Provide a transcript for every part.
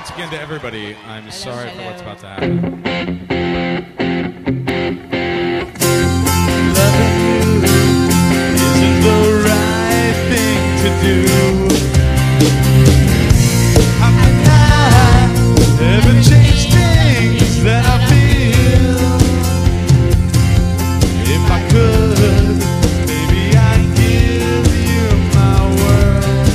once again to everybody. I'm sorry for what's about to happen. Loving you isn't the right thing to do. How can I ever change things that I feel? If I could, maybe I'd give you my world.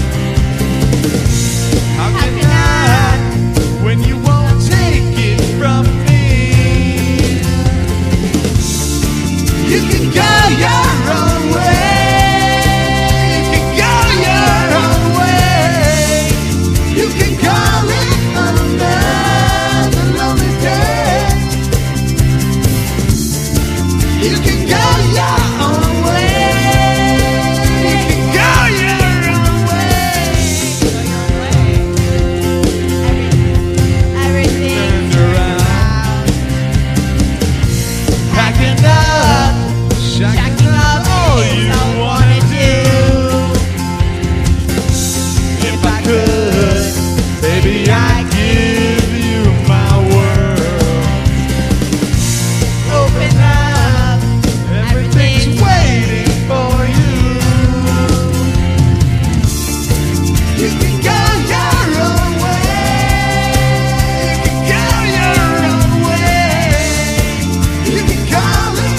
How can I, when you won't take it from me? You can go your own way. You can go your own way. You can call it another lonely day. You can go your own way. You can go your own way. Everything. Turned around, packing up, shacking up all you wanna do. If I could, baby, I'd give you my world. Open up, everything's waiting for you. You can go your own way. You can go your own way. You can call it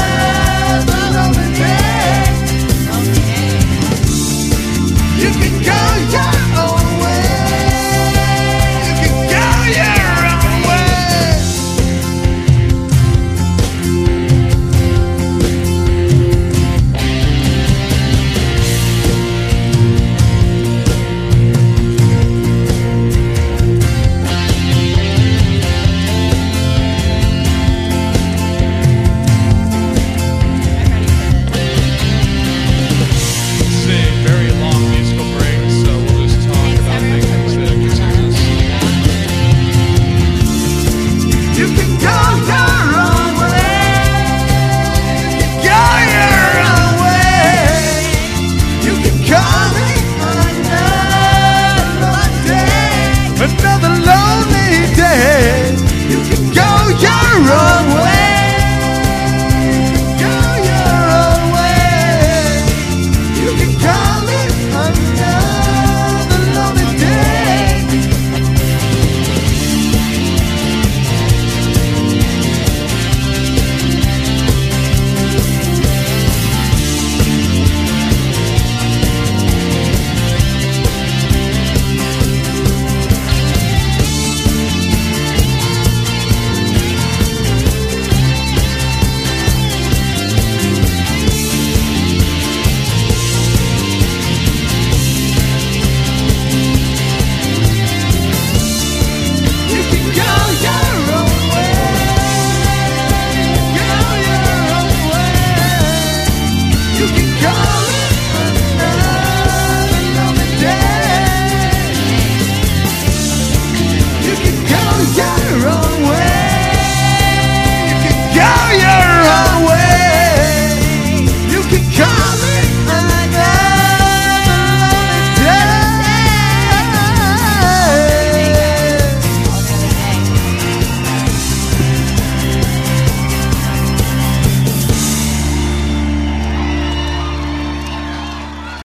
another lonely day. You can go